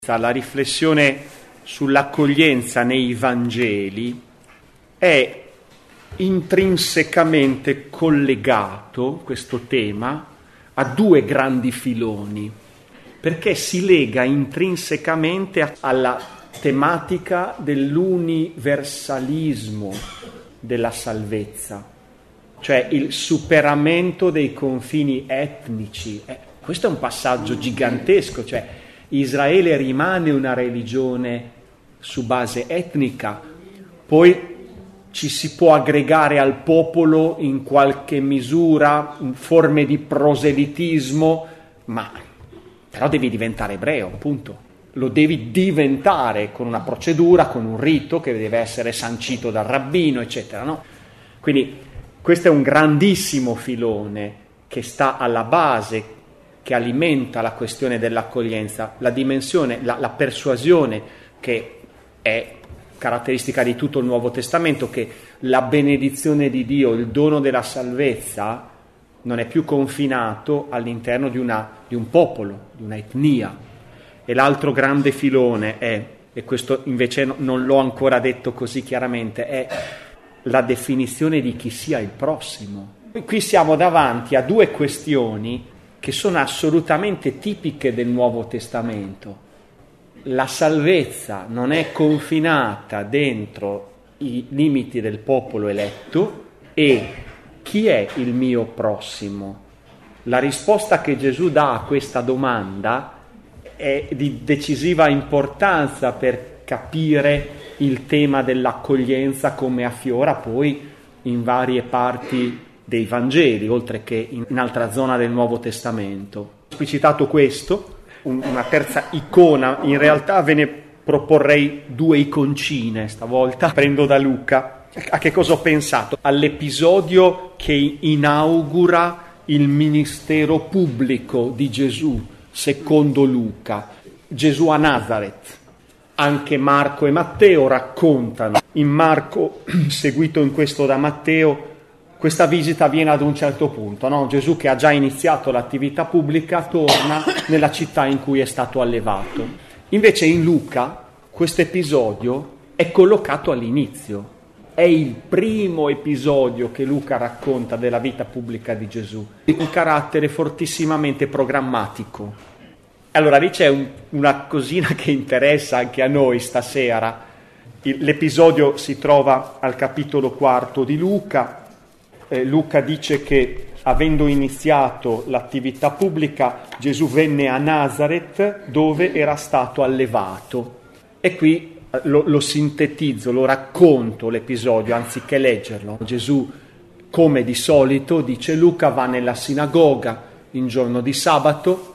La riflessione sull'accoglienza nei Vangeli è intrinsecamente collegato, questo tema, a due grandi filoni, perché si lega intrinsecamente alla tematica dell'universalismo della salvezza, cioè il superamento dei confini etnici. Questo è un passaggio gigantesco, cioè Israele rimane una religione su base etnica, poi ci si può aggregare al popolo in qualche misura, in forme di proselitismo, però devi diventare ebreo, appunto. Lo devi diventare con una procedura, con un rito che deve essere sancito dal rabbino, eccetera, no? Quindi questo è un grandissimo filone che sta alla base, che alimenta la questione dell'accoglienza, la dimensione, la persuasione che è caratteristica di tutto il Nuovo Testamento, che la benedizione di Dio, il dono della salvezza, non è più confinato all'interno di un popolo, di un'etnia. E l'altro grande filone è, e questo invece non l'ho ancora detto così chiaramente, è la definizione di chi sia il prossimo. Qui siamo davanti a due questioni che sono assolutamente tipiche del Nuovo Testamento. La salvezza non è confinata dentro i limiti del popolo eletto, e chi è il mio prossimo? La risposta che Gesù dà a questa domanda è di decisiva importanza per capire il tema dell'accoglienza come affiora poi in varie parti dei Vangeli, oltre che in altra zona del Nuovo Testamento. Ho esplicitato questo, una terza icona, in realtà ve ne proporrei due iconcine stavolta, prendo da Luca. A che cosa ho pensato? All'episodio che inaugura il ministero pubblico di Gesù, secondo Luca, Gesù a Nazareth. Anche Marco e Matteo raccontano. In Marco, seguito in questo da Matteo, questa visita avviene ad un certo punto, no? Gesù, che ha già iniziato l'attività pubblica, torna nella città in cui è stato allevato. Invece in Luca questo episodio è collocato all'inizio. È il primo episodio che Luca racconta della vita pubblica di Gesù, di un carattere fortissimamente programmatico. Allora lì c'è una cosina che interessa anche a noi stasera. L'episodio si trova al capitolo 4 di Luca. Luca dice che, avendo iniziato l'attività pubblica, Gesù venne a Nazareth, dove era stato allevato. E qui lo sintetizzo, lo racconto l'episodio, anziché leggerlo. Gesù, come di solito, dice Luca, va nella sinagoga in giorno di sabato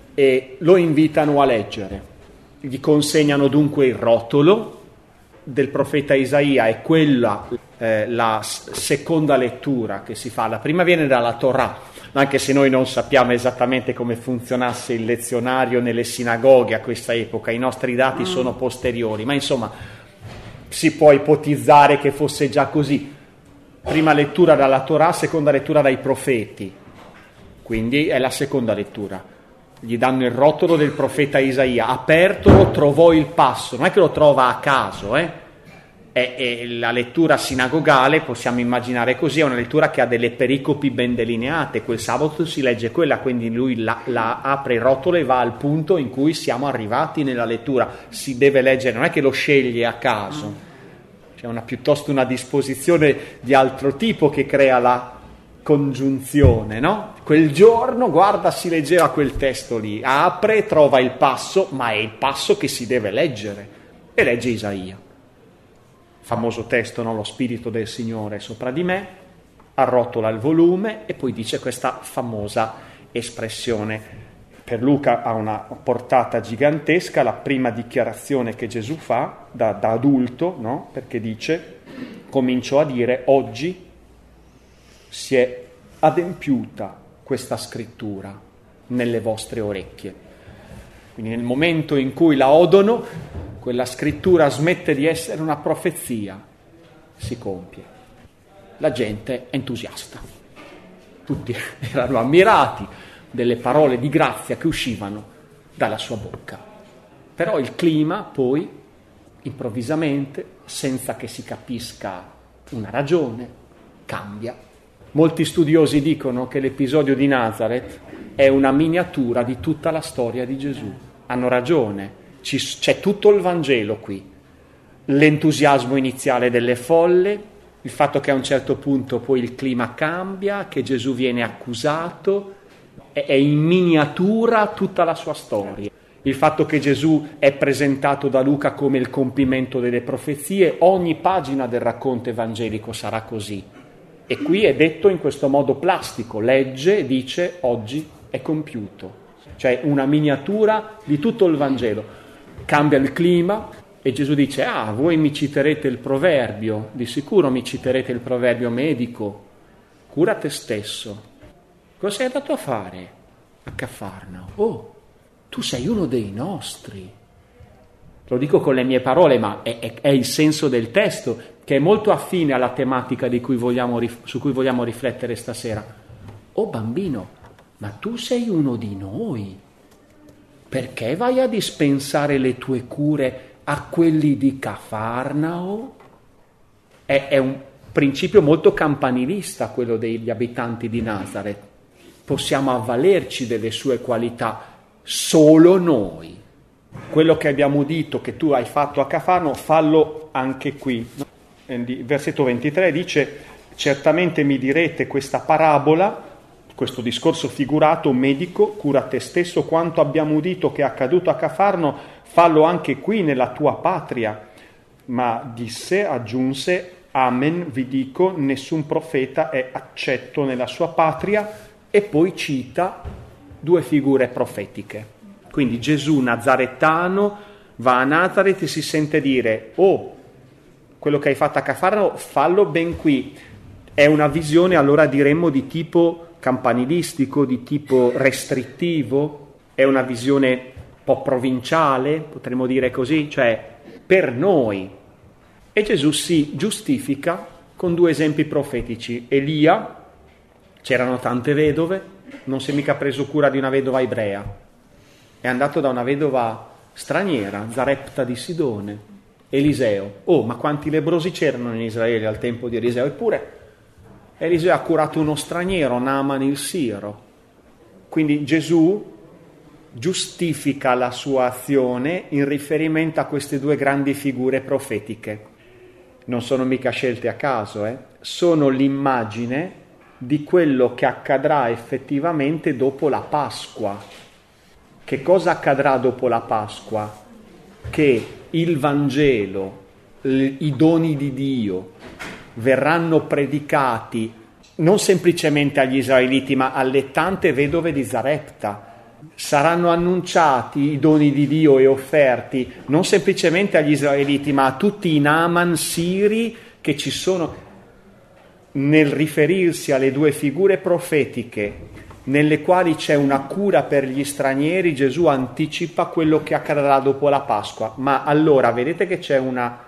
e lo invitano a leggere. Gli consegnano dunque il rotolo del profeta Isaia, è quella la seconda lettura che si fa. La prima viene dalla Torah, anche se noi non sappiamo esattamente come funzionasse il lezionario nelle sinagoghe a questa epoca, i nostri dati sono posteriori, ma insomma si può ipotizzare che fosse già così. Prima lettura dalla Torah, seconda lettura dai profeti, quindi è la seconda lettura. Gli danno il rotolo del profeta Isaia, apertolo trovò il passo, non è che lo trova a caso, È la lettura sinagogale, possiamo immaginare così, è una lettura che ha delle pericopi ben delineate. Quel sabato si legge quella, quindi lui la apre il rotolo e va al punto in cui siamo arrivati nella lettura. Si deve leggere, non è che lo sceglie a caso, c'è piuttosto una disposizione di altro tipo che crea la congiunzione, no? Quel giorno, guarda, si leggeva quel testo lì, apre, trova il passo, ma è il passo che si deve leggere, e legge Isaia. Famoso testo, no? Lo Spirito del Signore è sopra di me, arrotola il volume e poi dice questa famosa espressione. Per Luca ha una portata gigantesca, la prima dichiarazione che Gesù fa da adulto, no? Perché dice, cominciò a dire, oggi si è adempiuta questa scrittura nelle vostre orecchie. Quindi nel momento in cui la odono, quella scrittura smette di essere una profezia, si compie. La gente è entusiasta. Tutti erano ammirati delle parole di grazia che uscivano dalla sua bocca. Però il clima poi, improvvisamente, senza che si capisca una ragione, cambia. Molti studiosi dicono che l'episodio di Nazareth è una miniatura di tutta la storia di Gesù. Hanno ragione, c'è tutto il Vangelo qui. L'entusiasmo iniziale delle folle, il fatto che a un certo punto poi il clima cambia, che Gesù viene accusato, è in miniatura tutta la sua storia. Il fatto che Gesù è presentato da Luca come il compimento delle profezie, ogni pagina del racconto evangelico sarà così. E qui è detto in questo modo plastico, legge e dice oggi è compiuto. Cioè una miniatura di tutto il Vangelo. Cambia il clima e Gesù dice, voi mi citerete il proverbio, di sicuro mi citerete il proverbio medico, cura te stesso. Cosa sei andato a fare a Cafarnao? Tu sei uno dei nostri. Lo dico con le mie parole, ma è il senso del testo, che è molto affine alla tematica su cui vogliamo riflettere stasera. Bambino, ma tu sei uno di noi. Perché vai a dispensare le tue cure a quelli di Cafarnao? È un principio molto campanilista quello degli abitanti di Nazareth. Possiamo avvalerci delle sue qualità solo noi. Quello che abbiamo udito che tu hai fatto a Cafarnao, fallo anche qui. Versetto 23 dice, certamente mi direte questa parabola, questo discorso figurato medico, cura te stesso, quanto abbiamo udito che è accaduto a Cafarnao, fallo anche qui nella tua patria. Ma aggiunse, amen, vi dico, nessun profeta è accetto nella sua patria, e poi cita 2 figure profetiche. Quindi Gesù nazaretano va a Nazareth e si sente dire, quello che hai fatto a Cafarnao, fallo ben qui. È una visione, allora diremmo, di tipo campanilistico, di tipo restrittivo, è una visione un po' provinciale, potremmo dire così, cioè per noi. E Gesù si giustifica con 2 esempi profetici. Elia, c'erano tante vedove, non si è mica preso cura di una vedova ebrea, è andato da una vedova straniera, Zarepta di Sidone. Eliseo, ma quanti lebbrosi c'erano in Israele al tempo di Eliseo? Eppure Eliseo ha curato uno straniero, Naaman il Siro. Quindi Gesù giustifica la sua azione in riferimento a queste 2 grandi figure profetiche. Non sono mica scelte a caso, sono l'immagine di quello che accadrà effettivamente dopo la Pasqua. Che cosa accadrà dopo la Pasqua? Che il Vangelo, i doni di Dio verranno predicati non semplicemente agli israeliti, ma alle tante vedove di Zarepta. Saranno annunciati i doni di Dio e offerti non semplicemente agli israeliti, ma a tutti i Naaman siri che ci sono. Nel riferirsi alle 2 figure profetiche nelle quali c'è una cura per gli stranieri, Gesù anticipa quello che accadrà dopo la Pasqua. Ma allora vedete che c'è una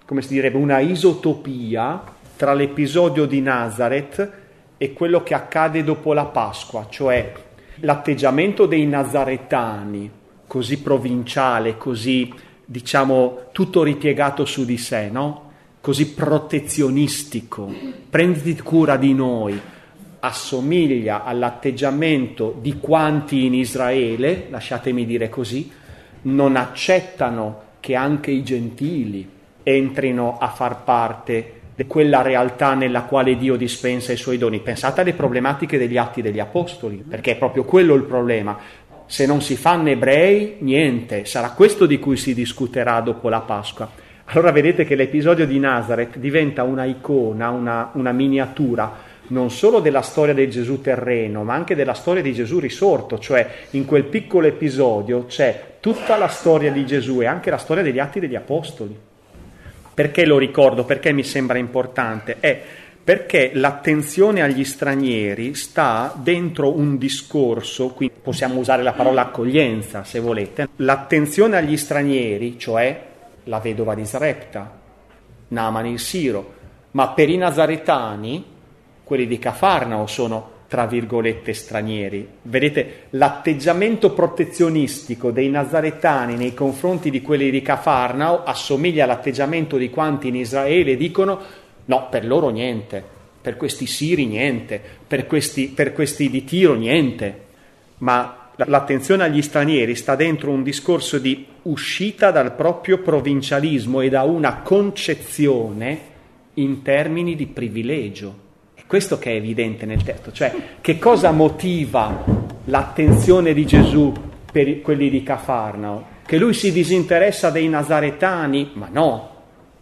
isotopia tra l'episodio di Nazareth e quello che accade dopo la Pasqua, cioè l'atteggiamento dei nazaretani, così provinciale, così tutto ripiegato su di sé, no? Così protezionistico, prenditi cura di noi, assomiglia all'atteggiamento di quanti in Israele, lasciatemi dire così, non accettano che anche i gentili entrino a far parte di quella realtà nella quale Dio dispensa i suoi doni. Pensate alle problematiche degli Atti degli Apostoli, perché è proprio quello il problema. Se non si fanno ebrei, niente, sarà questo di cui si discuterà dopo la Pasqua. Allora vedete che l'episodio di Nazareth diventa una icona, una miniatura, non solo della storia del Gesù terreno, ma anche della storia di Gesù risorto, cioè in quel piccolo episodio c'è tutta la storia di Gesù e anche la storia degli Atti degli Apostoli. Perché lo ricordo? Perché mi sembra importante? Perché l'attenzione agli stranieri sta dentro un discorso, qui possiamo usare la parola accoglienza se volete, l'attenzione agli stranieri, cioè la vedova di Zarepta, Naaman il Siro, ma per i nazaretani, quelli di Cafarnao sono tra virgolette, stranieri. Vedete, l'atteggiamento protezionistico dei nazaretani nei confronti di quelli di Cafarnao assomiglia all'atteggiamento di quanti in Israele dicono no, per loro niente, per questi siri niente, per questi di Tiro niente. Ma l'attenzione agli stranieri sta dentro un discorso di uscita dal proprio provincialismo e da una concezione in termini di privilegio. Questo che è evidente nel testo, cioè che cosa motiva l'attenzione di Gesù per quelli di Cafarnao? Che lui si disinteressa dei nazaretani? Ma no,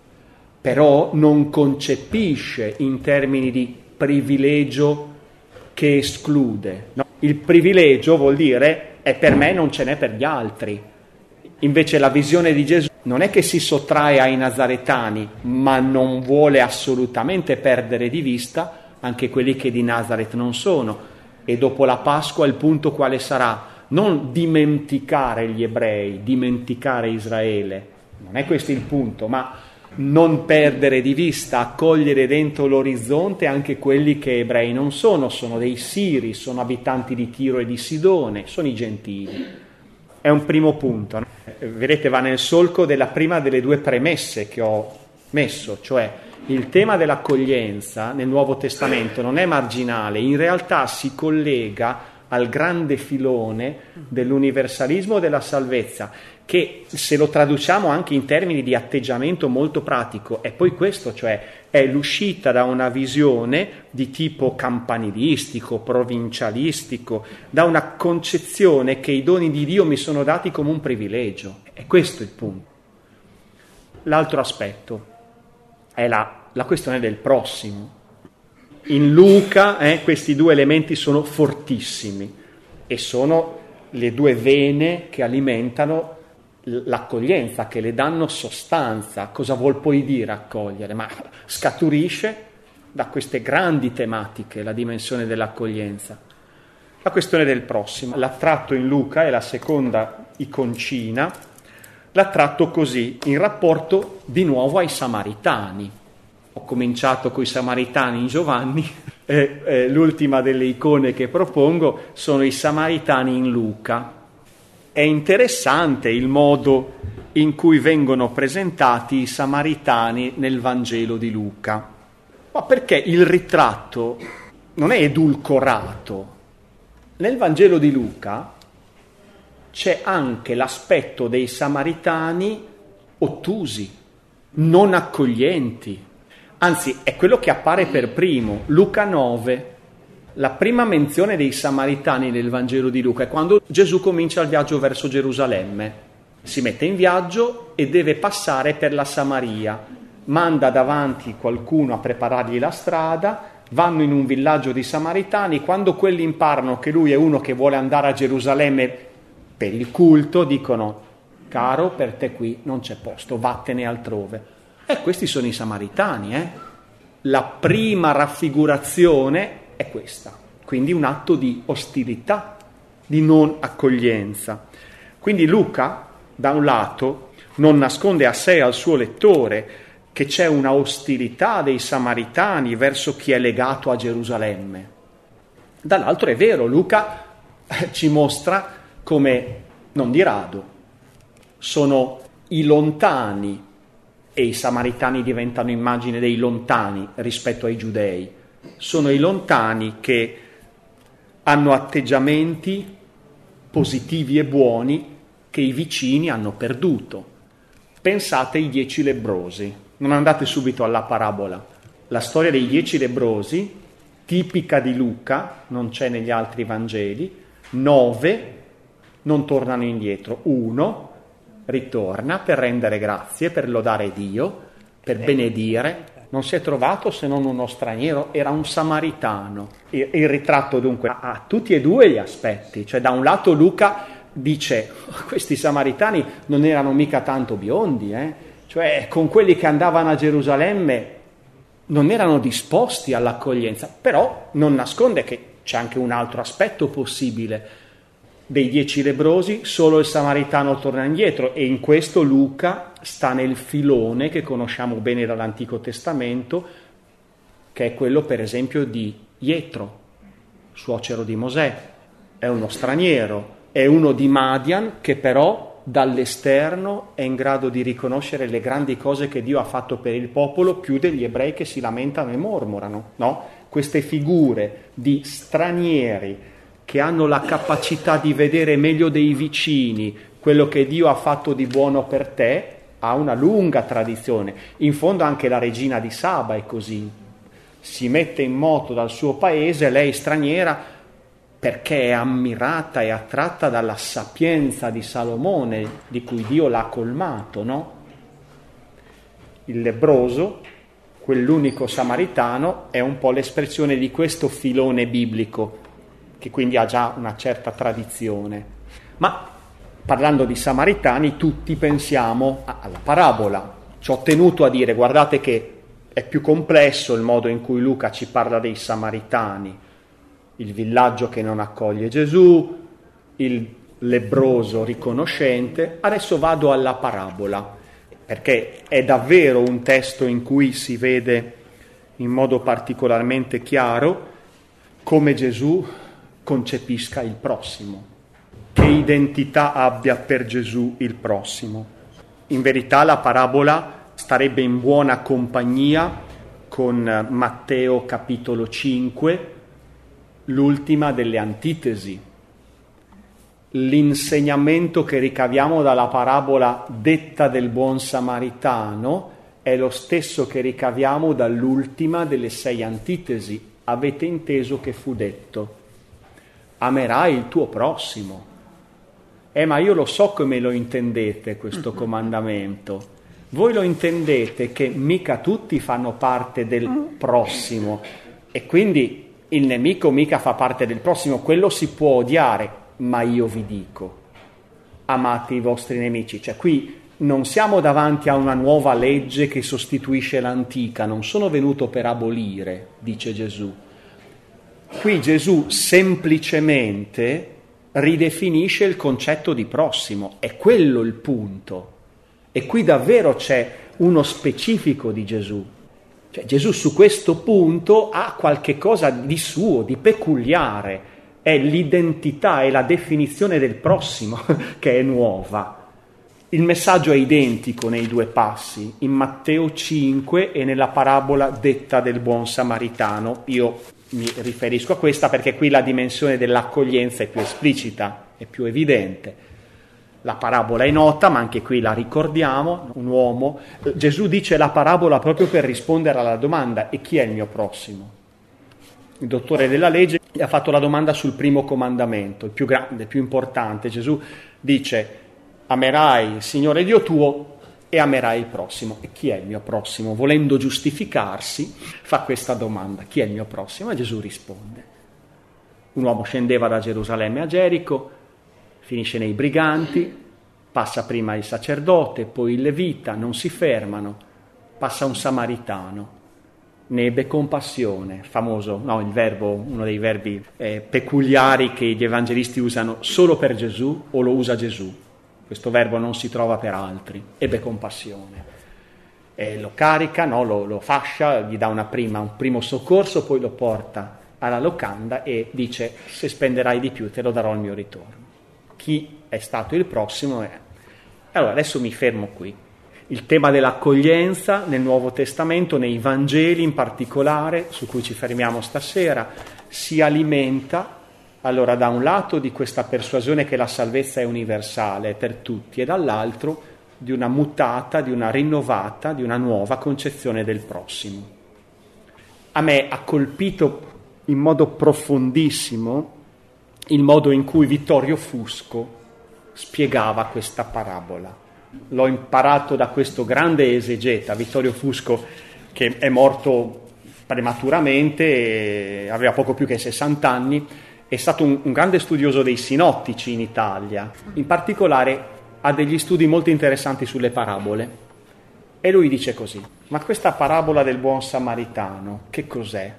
però non concepisce in termini di privilegio che esclude. No? Il privilegio vuol dire è per me, non ce n'è per gli altri. Invece la visione di Gesù non è che si sottrae ai nazaretani, ma non vuole assolutamente perdere di vista anche quelli che di Nazaret non sono. E dopo la Pasqua il punto quale sarà? Non dimenticare gli ebrei, dimenticare Israele, non è questo il punto, ma non perdere di vista, accogliere dentro l'orizzonte anche quelli che ebrei non sono dei siri, sono abitanti di Tiro e di Sidone, sono i gentili. È un primo punto, no? Vedete, va nel solco della prima delle due premesse che ho messo, cioè il tema dell'accoglienza nel Nuovo Testamento non è marginale, in realtà si collega al grande filone dell'universalismo della salvezza, che se lo traduciamo anche in termini di atteggiamento molto pratico, è poi questo, cioè è l'uscita da una visione di tipo campanilistico, provincialistico, da una concezione che i doni di Dio mi sono dati come un privilegio. È questo il punto. L'altro aspetto è la questione del prossimo. In Luca questi due elementi sono fortissimi e sono le due vene che alimentano l'accoglienza, che le danno sostanza. Cosa vuol poi dire accogliere? Ma scaturisce da queste grandi tematiche la dimensione dell'accoglienza. La questione del prossimo l'ha tratto in Luca, è la seconda iconcina, l'ha tratto così, in rapporto di nuovo ai Samaritani. Ho cominciato con i Samaritani in Giovanni, l'ultima delle icone che propongo sono i Samaritani in Luca. È interessante il modo in cui vengono presentati i Samaritani nel Vangelo di Luca, ma perché il ritratto non è edulcorato. Nel Vangelo di Luca c'è anche l'aspetto dei Samaritani ottusi, non accoglienti. Anzi, è quello che appare per primo. Luca 9, la prima menzione dei Samaritani nel Vangelo di Luca è quando Gesù comincia il viaggio verso Gerusalemme. Si mette in viaggio e deve passare per la Samaria. Manda davanti qualcuno a preparargli la strada, vanno in un villaggio di Samaritani. Quando quelli imparano che lui è uno che vuole andare a Gerusalemme per il culto, dicono: caro, per te qui non c'è posto, vattene altrove. E questi sono i Samaritani, La prima raffigurazione è questa, quindi un atto di ostilità, di non accoglienza. Quindi Luca, da un lato, non nasconde a sé e al suo lettore che c'è una ostilità dei Samaritani verso chi è legato a Gerusalemme. Dall'altro è vero, Luca ci mostra come, non di rado, sono i lontani, e i Samaritani diventano immagine dei lontani rispetto ai giudei. Sono i lontani che hanno atteggiamenti positivi e buoni che i vicini hanno perduto. Pensate ai 10 lebbrosi, non andate subito alla parabola. La storia dei 10 lebbrosi, tipica di Luca, non c'è negli altri Vangeli. 9 non tornano indietro, 1 ritorna per rendere grazie, per lodare Dio, per benedire. Non si è trovato se non uno straniero, era un samaritano. Il ritratto dunque ha tutti e due gli aspetti, cioè da un lato Luca dice: questi samaritani non erano mica tanto biondi, cioè con quelli che andavano a Gerusalemme non erano disposti all'accoglienza, però non nasconde che c'è anche un altro aspetto possibile. Dei 10 lebbrosi solo il samaritano torna indietro, e in questo Luca sta nel filone che conosciamo bene dall'Antico Testamento, che è quello per esempio di Ietro. suocero di Mosè, è uno straniero, è uno di Madian che però dall'esterno è in grado di riconoscere le grandi cose che Dio ha fatto per il popolo più degli ebrei che si lamentano e mormorano, no? Queste figure di stranieri che hanno la capacità di vedere meglio dei vicini quello che Dio ha fatto di buono per te, ha una lunga tradizione. In fondo anche la regina di Saba è così, si mette in moto dal suo paese, lei straniera, perché è ammirata e attratta dalla sapienza di Salomone, di cui Dio l'ha colmato, no? Il lebbroso, quell'unico samaritano, è un po' l'espressione di questo filone biblico, che quindi ha già una certa tradizione. Ma parlando di samaritani, tutti pensiamo alla parabola. Ci ho tenuto a dire, guardate che è più complesso il modo in cui Luca ci parla dei samaritani. Il villaggio che non accoglie Gesù, il lebbroso riconoscente. Adesso vado alla parabola, perché è davvero un testo in cui si vede in modo particolarmente chiaro come Gesù concepisca il prossimo, che identità abbia per Gesù il prossimo. In verità la parabola starebbe in buona compagnia con Matteo capitolo 5, l'ultima delle antitesi. L'insegnamento che ricaviamo dalla parabola detta del buon samaritano è lo stesso che ricaviamo dall'ultima delle 6 antitesi. Avete inteso che fu detto: amerai il tuo prossimo. Ma io lo so come lo intendete questo comandamento. Voi lo intendete che mica tutti fanno parte del prossimo e quindi il nemico mica fa parte del prossimo, quello si può odiare, ma io vi dico, amate i vostri nemici. Cioè qui non siamo davanti a una nuova legge che sostituisce l'antica, non sono venuto per abolire, dice Gesù. Qui Gesù semplicemente ridefinisce il concetto di prossimo, è quello il punto. E qui davvero c'è uno specifico di Gesù. Cioè Gesù su questo punto ha qualche cosa di suo, di peculiare, è l'identità e la definizione del prossimo che è nuova. Il messaggio è identico nei 2 passi, in Matteo 5 e nella parabola detta del buon samaritano. Io mi riferisco a questa perché qui la dimensione dell'accoglienza è più esplicita, è più evidente. La parabola è nota, ma anche qui la ricordiamo, un uomo. Gesù dice la parabola proprio per rispondere alla domanda: e chi è il mio prossimo? Il dottore della legge gli ha fatto la domanda sul primo comandamento, il più grande, il più importante. Gesù dice: amerai il Signore Dio tuo e amerai il prossimo. E chi è il mio prossimo? Volendo giustificarsi, fa questa domanda: chi è il mio prossimo? E Gesù risponde. Un uomo scendeva da Gerusalemme a Gerico, finisce nei briganti, passa prima il sacerdote, poi il levita, non si fermano, passa un samaritano, ne ebbe compassione, famoso, no, il verbo, uno dei verbi peculiari che gli evangelisti usano solo per Gesù o lo usa Gesù. Questo verbo non si trova per altri, ebbe compassione. Lo carica, no, lo fascia, gli dà un primo soccorso, poi lo porta alla locanda e dice: se spenderai di più te lo darò al mio ritorno. Chi è stato il prossimo? Allora, adesso mi fermo qui. Il tema dell'accoglienza nel Nuovo Testamento, nei Vangeli in particolare, su cui ci fermiamo stasera, si alimenta, allora, da un lato di questa persuasione che la salvezza è universale, è per tutti, e dall'altro di una mutata, di una rinnovata, di una nuova concezione del prossimo. A me ha colpito in modo profondissimo il modo in cui Vittorio Fusco spiegava questa parabola. L'ho imparato da questo grande esegeta, Vittorio Fusco, che è morto prematuramente, aveva poco più che 60 anni, è stato un grande studioso dei sinottici in Italia. In particolare ha degli studi molto interessanti sulle parabole. E lui dice così: ma questa parabola del buon samaritano, che cos'è?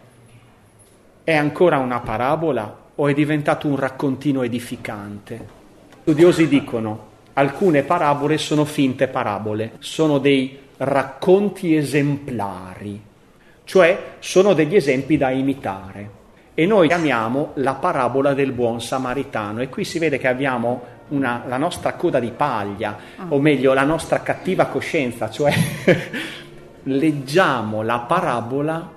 È ancora una parabola o è diventato un raccontino edificante? Studiosi dicono: alcune parabole sono finte parabole, sono dei racconti esemplari, cioè sono degli esempi da imitare. e noi chiamiamo la parabola del buon samaritano. E qui si vede che abbiamo la nostra coda di paglia, o meglio la nostra cattiva coscienza, cioè leggiamo la parabola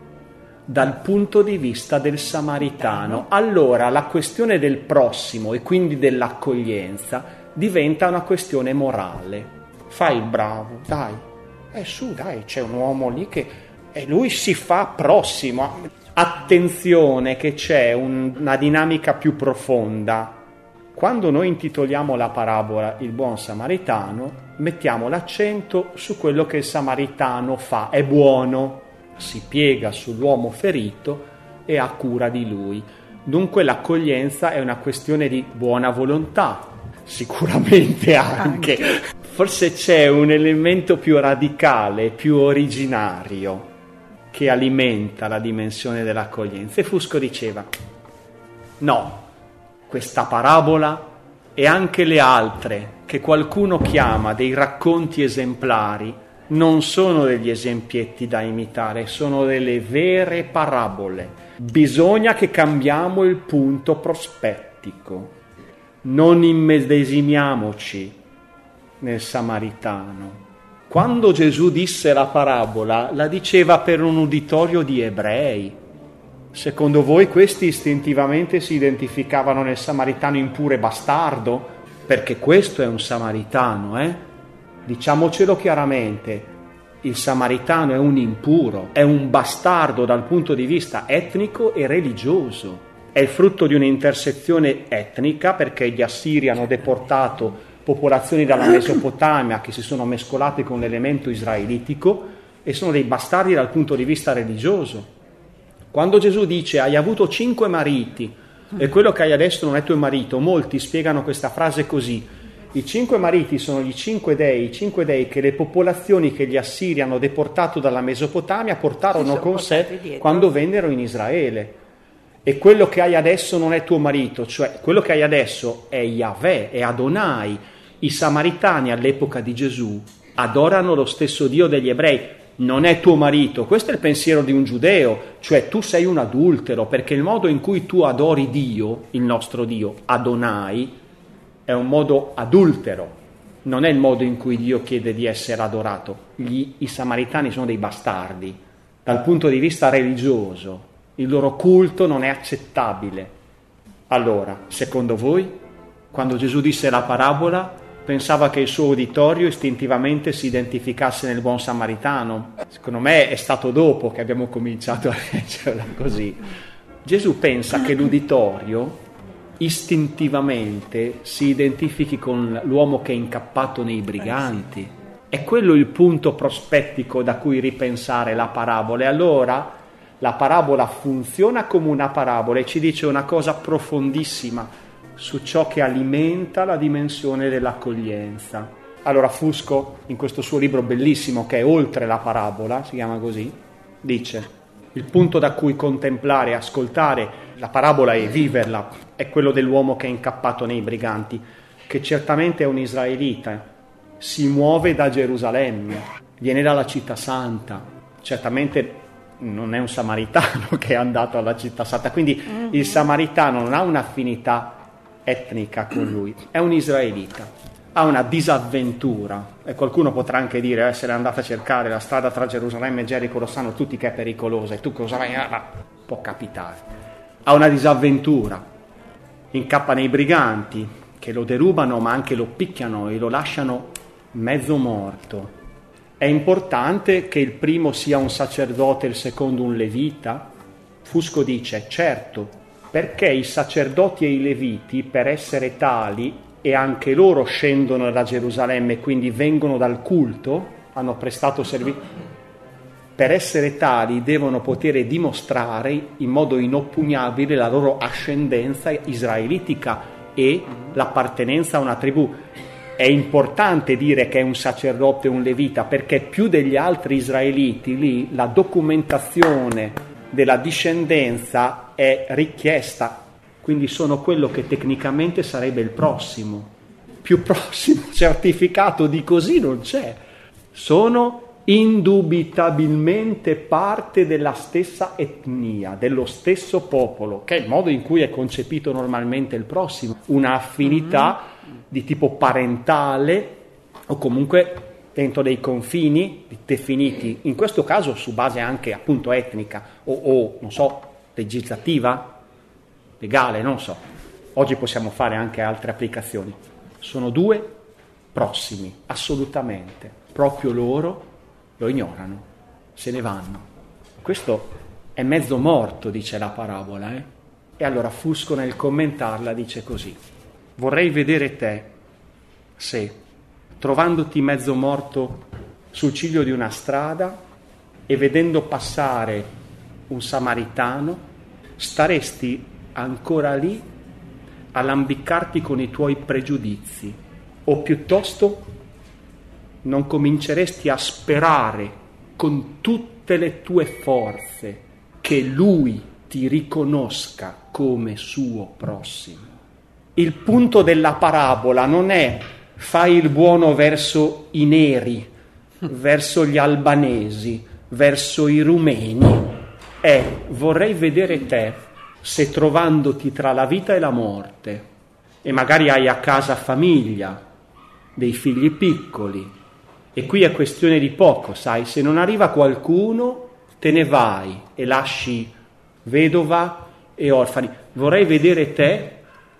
dal punto di vista del samaritano. Allora la questione del prossimo e quindi dell'accoglienza diventa una questione morale. Fai il bravo, dai, dai, c'è un uomo lì e lui si fa prossimo. Attenzione che c'è una dinamica più profonda. Quando noi intitoliamo la parabola Il buon samaritano, mettiamo l'accento su quello che il samaritano fa, è buono, si piega sull'uomo ferito e ha cura di lui. Dunque l'accoglienza è una questione di buona volontà, sicuramente anche. Forse c'è un elemento più radicale, più originario, che alimenta la dimensione dell'accoglienza. E Fusco diceva, no, questa parabola e anche le altre che qualcuno chiama dei racconti esemplari non sono degli esempietti da imitare, sono delle vere parabole. Bisogna che cambiamo il punto prospettico. Non immedesimiamoci nel samaritano. Quando Gesù disse la parabola, la diceva per un uditorio di ebrei. Secondo voi questi istintivamente si identificavano nel samaritano impuro e bastardo? Perché questo è un samaritano, Diciamocelo chiaramente, il samaritano è un impuro, è un bastardo dal punto di vista etnico e religioso. È il frutto di un'intersezione etnica, perché gli assiri hanno deportato popolazioni dalla Mesopotamia che si sono mescolate con l'elemento israelitico e sono dei bastardi dal punto di vista religioso. Quando Gesù dice hai avuto 5 mariti e quello che hai adesso non è tuo marito, molti spiegano questa frase così: i 5 mariti sono i 5 dei che le popolazioni che gli assiri hanno deportato dalla Mesopotamia portarono con sé quando vennero in Israele. E quello che hai adesso non è tuo marito, cioè quello che hai adesso è Yahweh, è Adonai. I samaritani all'epoca di Gesù adorano lo stesso Dio degli ebrei, non è tuo marito. Questo è il pensiero di un giudeo, cioè tu sei un adultero, perché il modo in cui tu adori Dio, il nostro Dio, Adonai, è un modo adultero, non è il modo in cui Dio chiede di essere adorato. I samaritani sono dei bastardi, dal punto di vista religioso, il loro culto non è accettabile. Allora, secondo voi, quando Gesù disse la parabola, pensava che il suo uditorio istintivamente si identificasse nel buon samaritano? Secondo me è stato dopo che abbiamo cominciato a leggerla così. Gesù pensa che l'uditorio istintivamente si identifichi con l'uomo che è incappato nei briganti. È quello il punto prospettico da cui ripensare la parabola. E allora la parabola funziona come una parabola e ci dice una cosa profondissima su ciò che alimenta la dimensione dell'accoglienza. Allora Fusco, in questo suo libro bellissimo che è Oltre la parabola, si chiama così, dice: il punto da cui contemplare e ascoltare la parabola e viverla è quello dell'uomo che è incappato nei briganti, che certamente è un israelita, si muove da Gerusalemme, viene dalla città santa, certamente non è un samaritano che è andato alla città santa, quindi il samaritano non ha un'affinità etnica con lui, è un israelita, ha una disavventura, e qualcuno potrà anche dire se l'è andata a cercare la strada tra Gerusalemme e Gerico, lo sanno tutti che è pericolosa, e tu cosa vai a... può capitare. Ha una disavventura, incappa nei briganti che lo derubano ma anche lo picchiano e lo lasciano mezzo morto. È importante che il primo sia un sacerdote e il secondo un levita? Fusco dice certo, perché i sacerdoti e i leviti, per essere tali, e anche loro scendono da Gerusalemme, quindi vengono dal culto, hanno prestato servizio, per essere tali devono poter dimostrare in modo inoppugnabile la loro ascendenza israelitica e l'appartenenza a una tribù. È importante dire che è un sacerdote e un levita, perché più degli altri israeliti lì la documentazione della discendenza è richiesta, quindi sono quello che tecnicamente sarebbe il prossimo. Più prossimo certificato di così non c'è. Sono indubitabilmente parte della stessa etnia, dello stesso popolo, che è il modo in cui è concepito normalmente il prossimo, una affinità di tipo parentale o comunque dentro dei confini definiti, in questo caso su base anche appunto etnica o non so, legislativa, legale, non so. Oggi possiamo fare anche altre applicazioni. Sono due prossimi, assolutamente, proprio loro lo ignorano, se ne vanno. Questo è mezzo morto, dice la parabola, E allora Fusco nel commentarla dice così: vorrei vedere te se, trovandoti mezzo morto sul ciglio di una strada e vedendo passare un samaritano, staresti ancora lì a lambiccarti con i tuoi pregiudizi, o piuttosto non cominceresti a sperare con tutte le tue forze che lui ti riconosca come suo prossimo. Il punto della parabola non è fai il buono verso i neri, verso gli albanesi, verso i rumeni, è vorrei vedere te se trovandoti tra la vita e la morte, e magari hai a casa famiglia, dei figli piccoli, e qui è questione di poco, sai, se non arriva qualcuno te ne vai e lasci vedova e orfani. Vorrei vedere te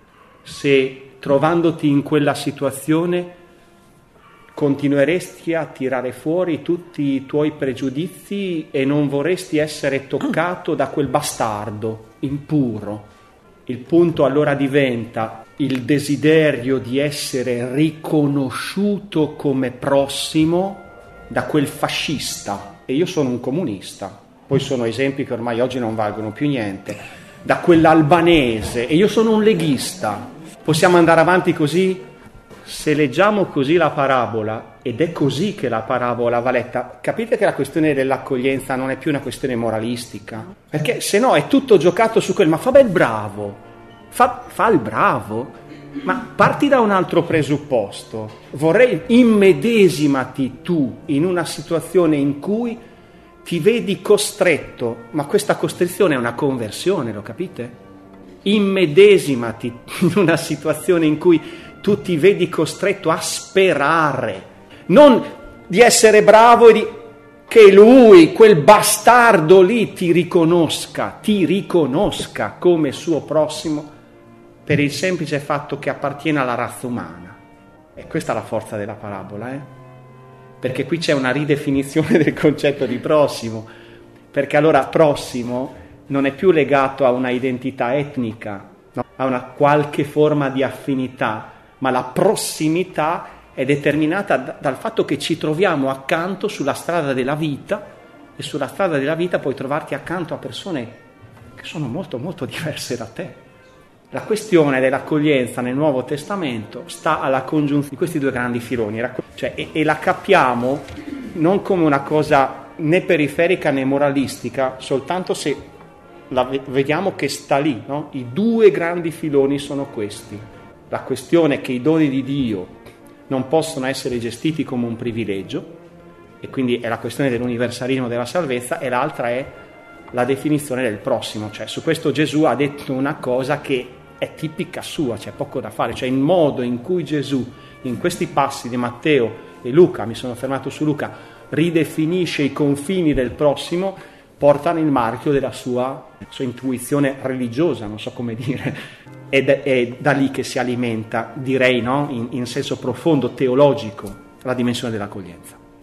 se trovandoti in quella situazione continueresti a tirare fuori tutti i tuoi pregiudizi e non vorresti essere toccato da quel bastardo impuro. Il punto allora diventa il desiderio di essere riconosciuto come prossimo da quel fascista, e io sono un comunista, poi sono esempi che ormai oggi non valgono più niente, da quell'albanese, e io sono un leghista. Possiamo andare avanti così? Se leggiamo così la parabola, ed è così che la parabola va letta, capite che la questione dell'accoglienza non è più una questione moralistica, perché se no è tutto giocato su quel, ma fa bel bravo, fa il bravo, ma parti da un altro presupposto. Vorrei immedesimati tu in una situazione in cui ti vedi costretto, ma questa costrizione è una conversione, lo capite? Immedesimati in una situazione in cui tu ti vedi costretto a sperare, non di essere bravo e di che lui, quel bastardo lì, ti riconosca come suo prossimo per il semplice fatto che appartiene alla razza umana. E questa è la forza della parabola, perché qui c'è una ridefinizione del concetto di prossimo, perché allora prossimo non è più legato a una identità etnica, no? A una qualche forma di affinità, ma la prossimità è determinata dal fatto che ci troviamo accanto sulla strada della vita, e sulla strada della vita puoi trovarti accanto a persone che sono molto molto diverse da te. La questione dell'accoglienza nel Nuovo Testamento sta alla congiunzione di questi due grandi filoni, e la capiamo non come una cosa né periferica né moralistica, soltanto se vediamo che sta lì, no? I due grandi filoni sono questi: la questione che i doni di Dio non possono essere gestiti come un privilegio, e quindi è la questione dell'universalismo della salvezza, e l'altra è la definizione del prossimo. Cioè, su questo Gesù ha detto una cosa che è tipica sua, c'è poco da fare, cioè il modo in cui Gesù in questi passi di Matteo e Luca, mi sono fermato su Luca, ridefinisce i confini del prossimo, portano il marchio della sua intuizione religiosa, non so come dire. Ed è da lì che si alimenta, direi, no? In senso profondo, teologico, la dimensione dell'accoglienza.